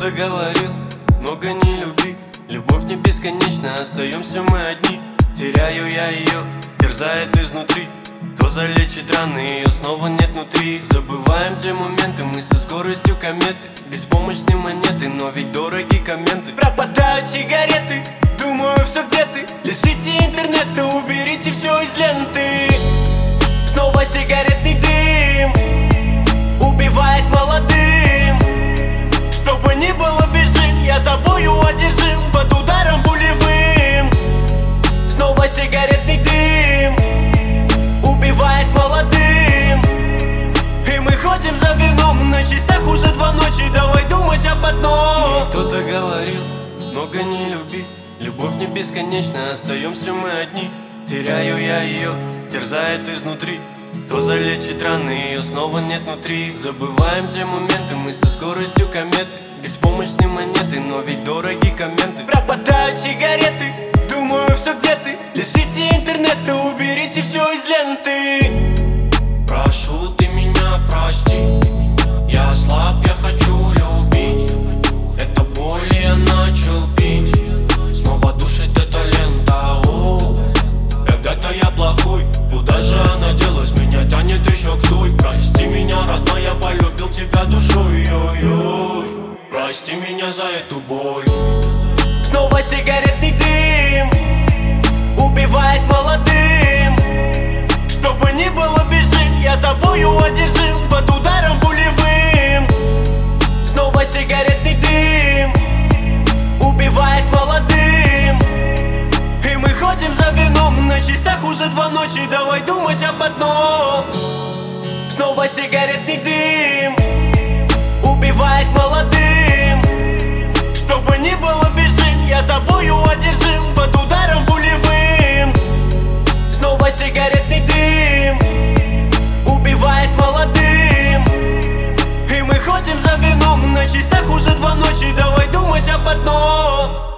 Кто-то говорил, много не люби. Любовь не бесконечна, остаемся мы одни. Теряю я ее, терзает изнутри. Кто залечит раны, ее снова нет внутри. Забываем те моменты, мы со скоростью кометы. Беспомощные монеты, но ведь дороги комменты. Пропадают сигареты, думаю, все где ты. Лишите интернета, уберите все из ленты. Снова сигаретный дым убивает молодым. Чтобы не было, бежим, я тобою одержим. Под ударом пулевым. Снова сигаретный дым убивает молодым. И мы ходим за вином, на часах уже 2 ночи. Давай думать об одном. Кто-то говорил, много не люби. Любовь не бесконечна, остаемся мы одни. Теряю я ее, терзает изнутри. Кто залечит раны, ее снова нет внутри. Забываем те моменты, мы со скоростью кометы. Беспомощные монеты, но ведь дороги комменты. Пропадают сигареты, думаю, все где ты. Лишите интернета, уберите все из ленты. Прошу, ты меня прости. Я слаб, я хочу любить. Это боль, я начал пить. Снова душит эта лента. Когда-то я плохой, куда же она делась? Меня тянет еще к той. Прости меня, родная, полюбил тебя душой. Прости меня за эту боль. Снова сигаретный дым убивает молодым. Чтобы не было, бежим, я тобою одержим. Под ударом пулевым. Снова сигаретный дым убивает молодым. И мы ходим за вином, на часах уже 2 ночи. Давай думать об одном. Снова сигаретный дым убивает молодым. Чтобы не было, бежим, я тобою одержим. Под ударом пулевым. Снова сигаретный дым убивает молодым. И мы ходим за вином, на часах уже 2 ночи. Давай думать об одном.